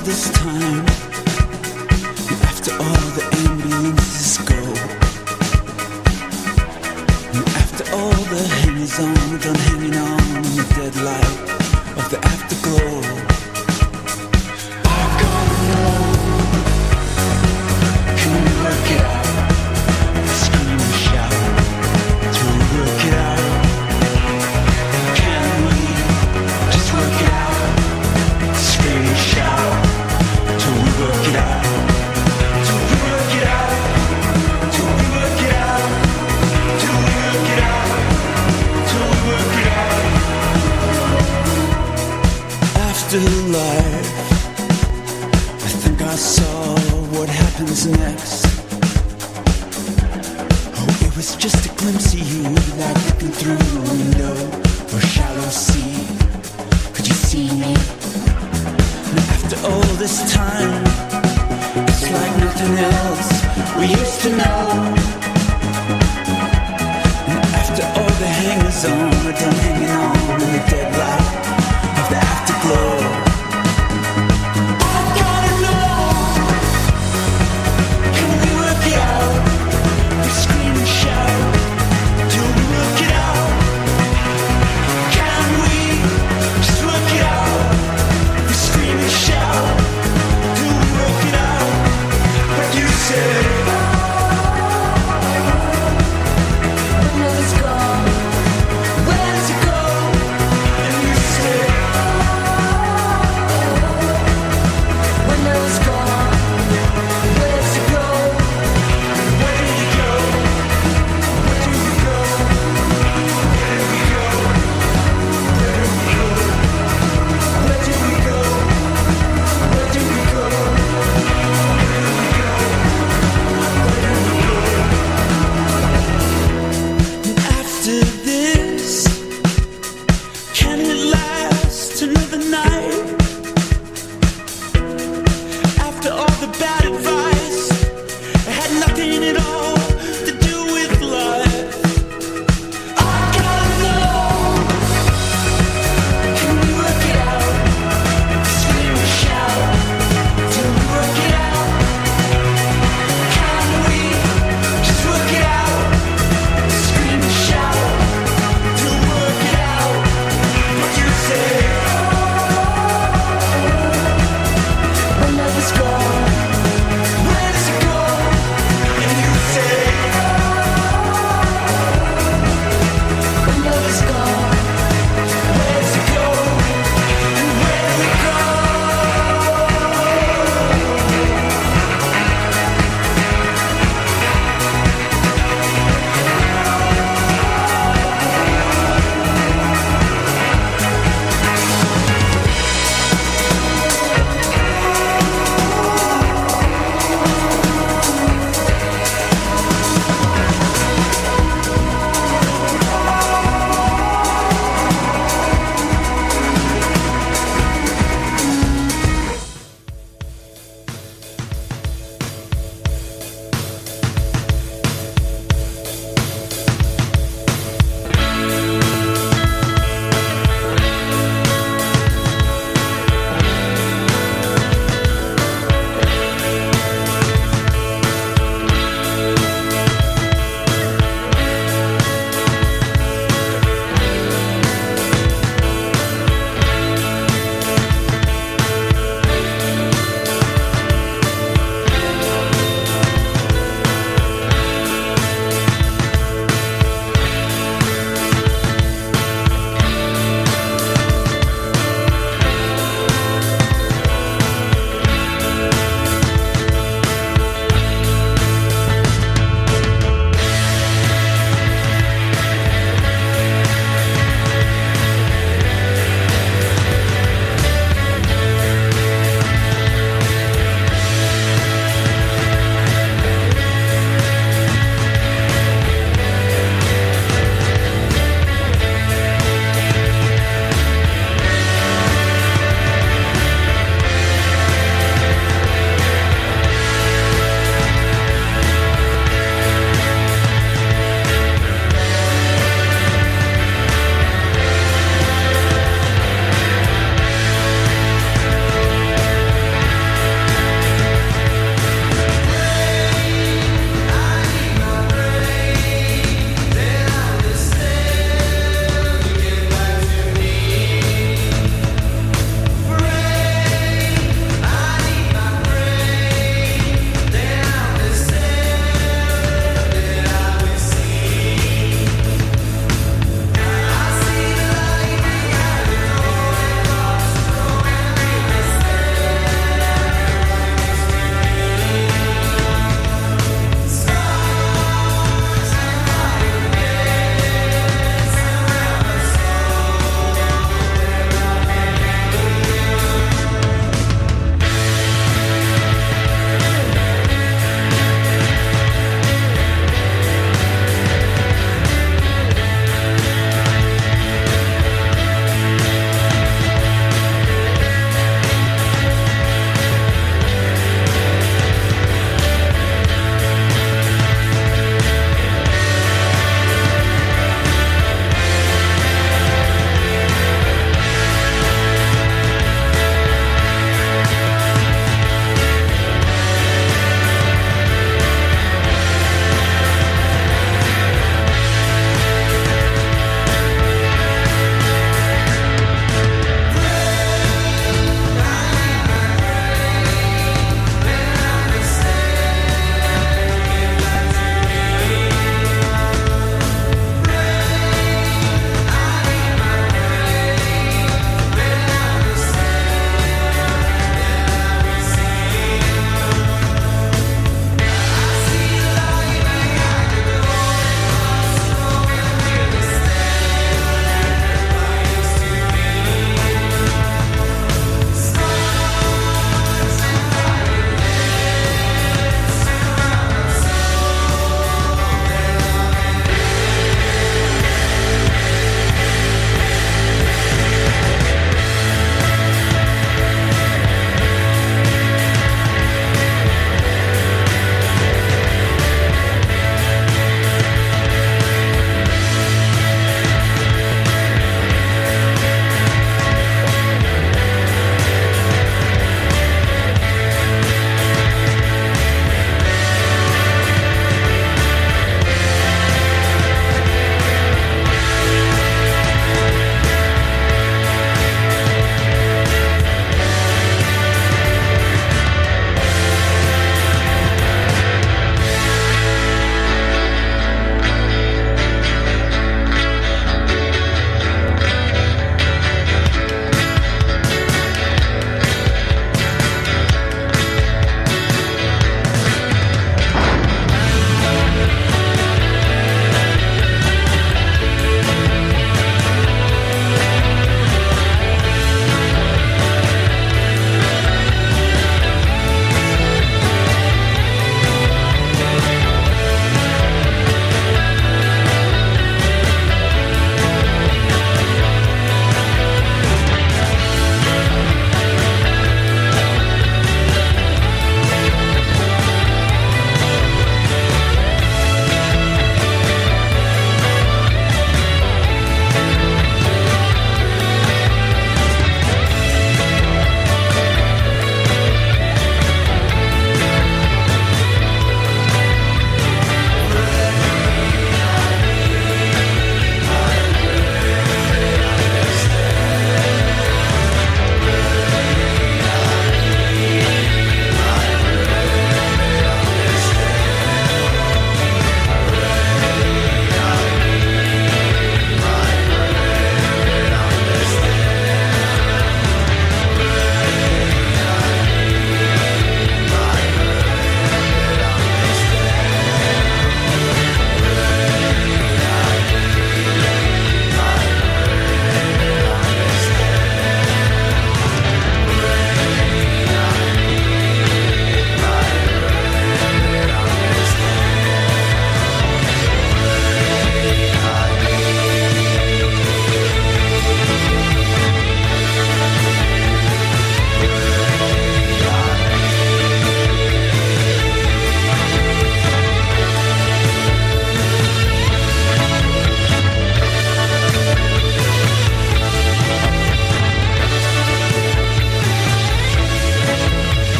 this time, and after all the ambulances go, and after all the hangers on are done hanging on in the dead light of the afterglow, I gotta know, can we work it out? Scream and shout till we work it out. Can we just work it out? Scream and shout till we work it out. Till we work it out. Till we work it out. Till we work it out. Till we work it out. Afterlife, I think I saw what happens next. Oh, it was just a glimpse of you, like looking through the window of a shallow sea. Could you see me? And after all this time, it's like nothing else we used to know. And after all the hangers on are done hanging on in the dead light of the afterglow, I gotta know, can we work it out? We scream and shout till we work it out. Can we just work it out? We scream and shout till we work it out. But you said, where does it go? Where does it go? And you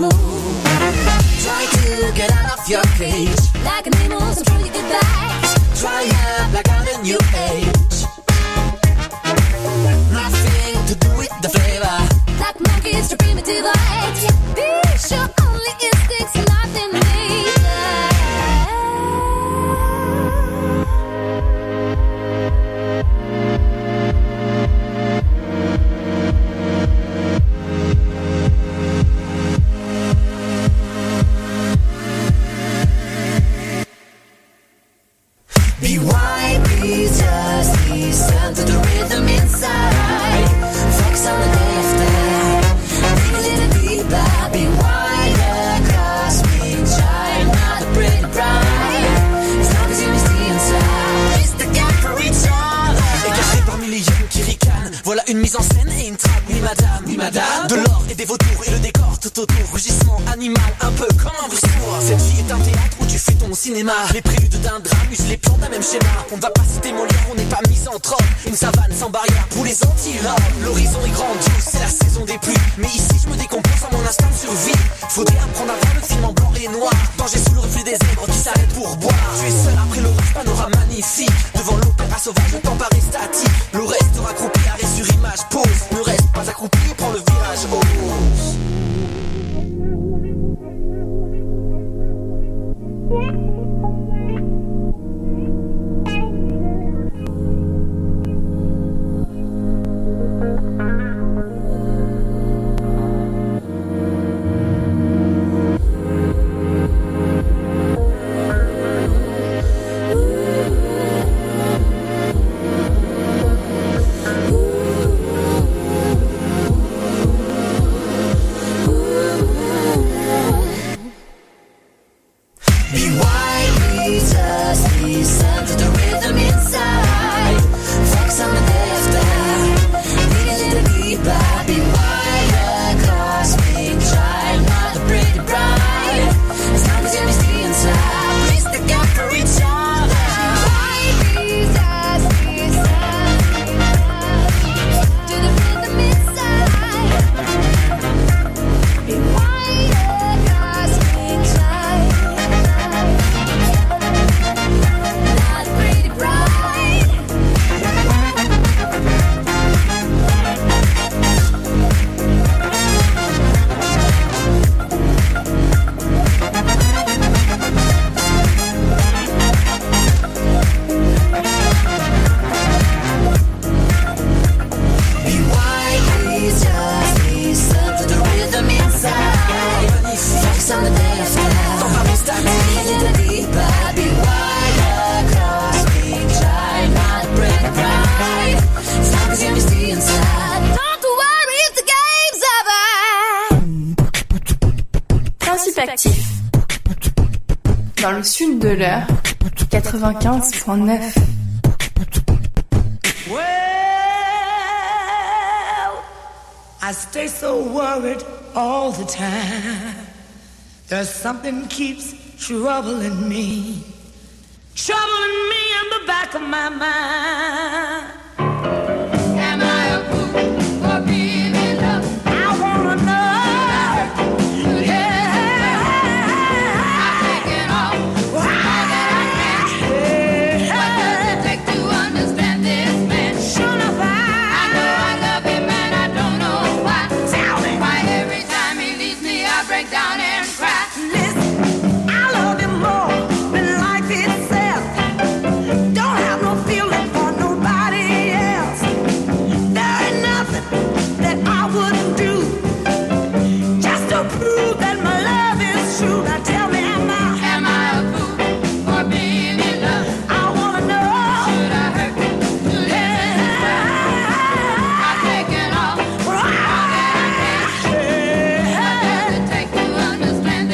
move. Try to get out of your cage. Like an animal, I'm sure you get back. Try out like on a new age. Nothing to do with the flavor. Like monkeys to primitive light. Be sure only instincts and nothing major. Be wide, be just listen to the rhythm inside. Focus on the day after. Dig a little deeper. Be wide, cosmic child, not a pretty bride. As long as you stay inside, it's the gap for each other. Écarté parmi les yeux qui ricanent, voilà une mise en scène et une trappe. Oui madame, de l'or et des vautours et le décor tout autour. Rugissement animal, un peu comme un vautour. Cette vie est un théâtre où tu fais ton cinéma. Les préludes d'un drame usent les plans d'un même schéma. On ne va pas citer Molière, on n'est pas misanthrope. Une savane sans barrière pour les antilopes. L'horizon est grandiose, c'est la saison des pluies. Mais ici je me décompose à mon instinct de survie. Faudrait apprendre à voir le film en blanc et noir. Danger sous le reflet des zèbres qui s'arrêtent pour boire. Tu es seul après l'orage, panorama magnifique. Devant l'opéra sauvage, le temps paraît statique. Le reste accroupi, arrêt sur image, pause. Ne reste pas accroupi, prends le virage, ose. Dans le sud de l'heure, 95.9. Well, I stay so worried all the time. There's something keeps troubling me. Troubling me in the back of my mind. Am I a fool for being in love? I wanna know. Understand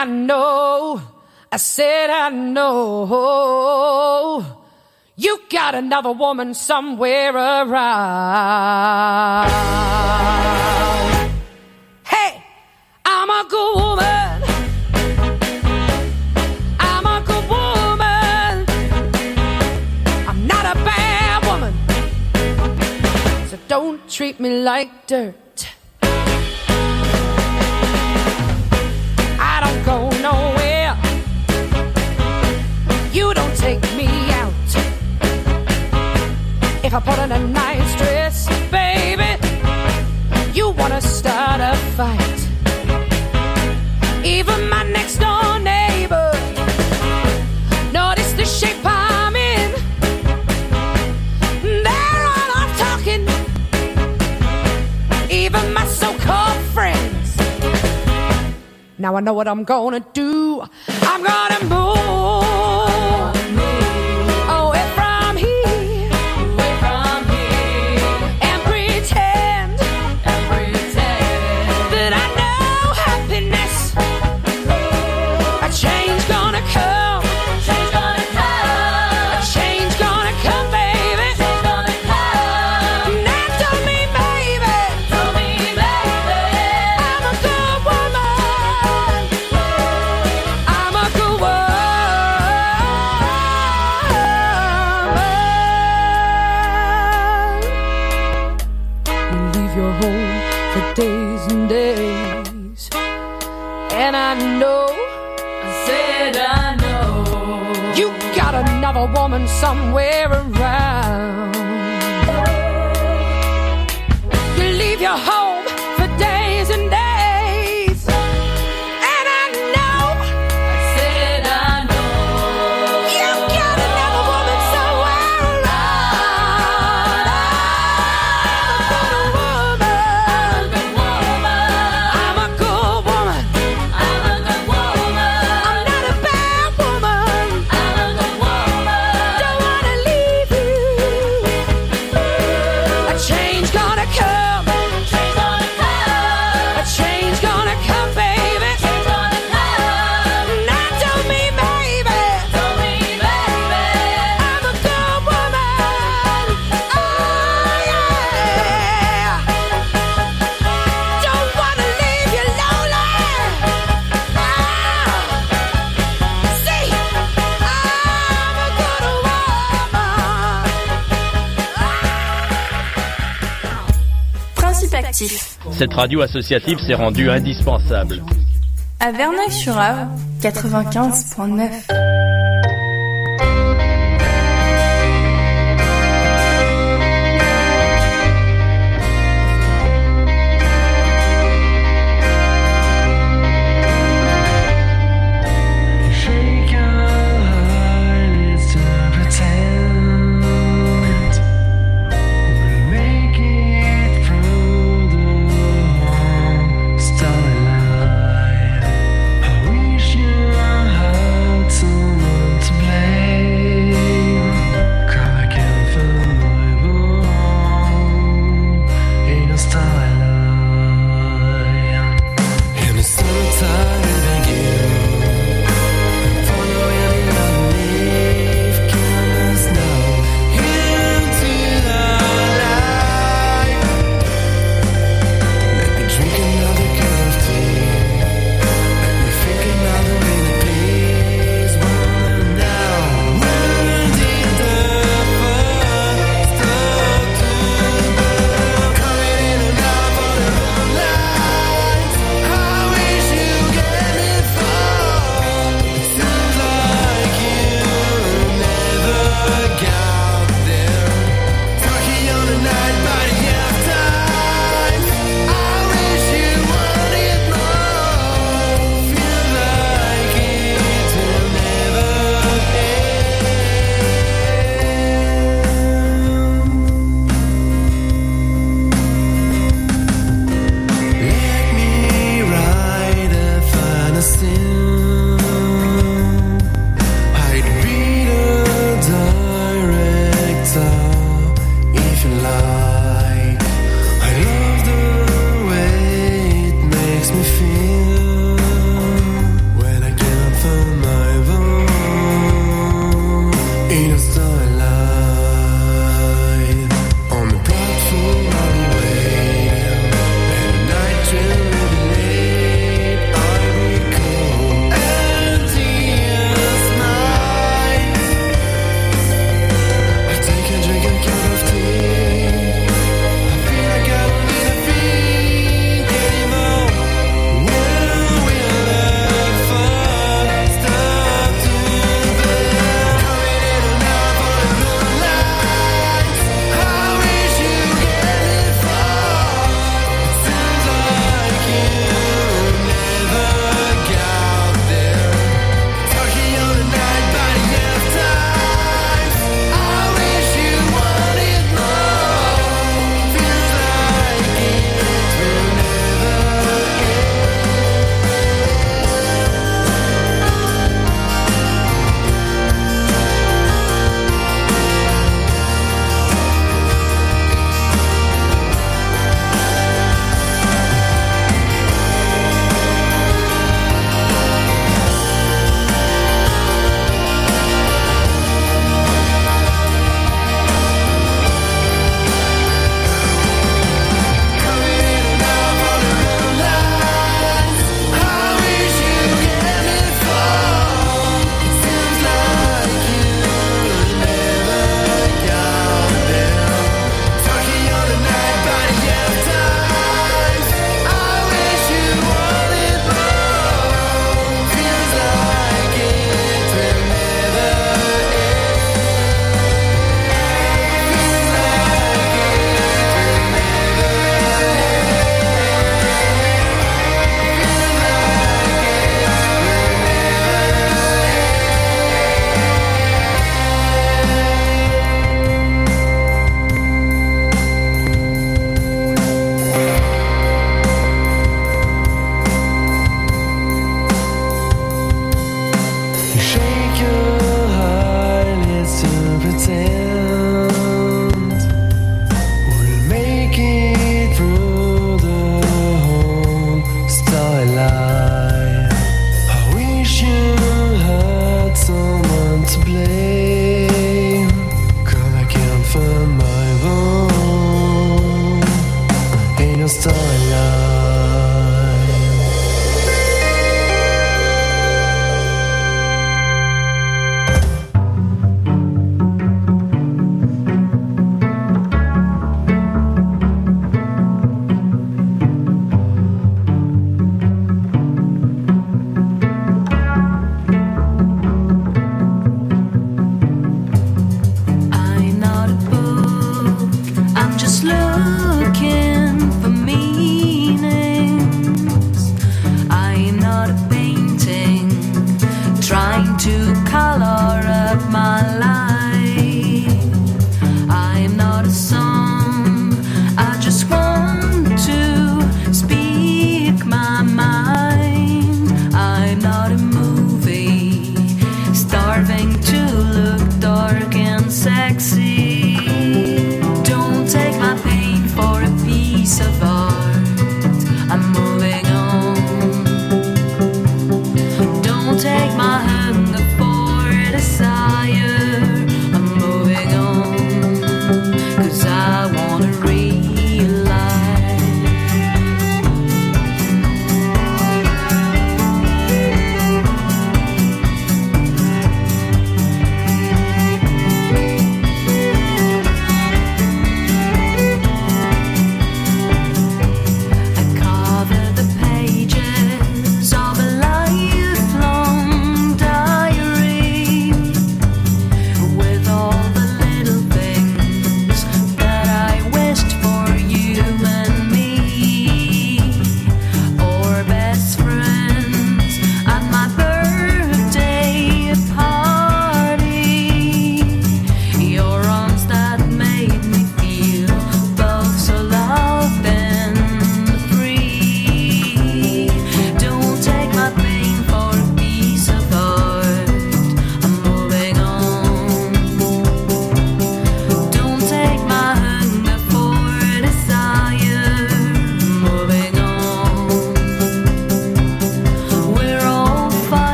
I know, I said I know, you got another woman somewhere around. Hey, I'm a good woman. I'm a good woman. I'm not a bad woman. So don't treat me like dirt. I don't go nowhere. You don't take me out. If I put on a nice dress, baby, you wanna start a fight. Even my next door neighbor noticed the shape I'm in. They're all off talking. Even my so-called friends. Now I know what I'm gonna do. I'm gonna move away from here, and pretend that I know happiness. A change gonna come. A change gonna come, baby. Now tell me, baby. I'm a good woman. I'm a good woman. You leave your home for days and days, and I know, I said I know, you got another woman somewhere around. You leave your home for days and days, and I know, I said I know, you got another woman somewhere around. I'm a good woman. I'm not a bad woman. Don't wanna leave you. A change gonna come. A change gonna come, baby. Now tell me, baby. I'm a good woman. Oh yeah. Don't wanna leave you lonely. See, I'm a good woman. Principe actif. Cette radio associative s'est rendue indispensable. À Verneuil-sur-Avre, 95.9.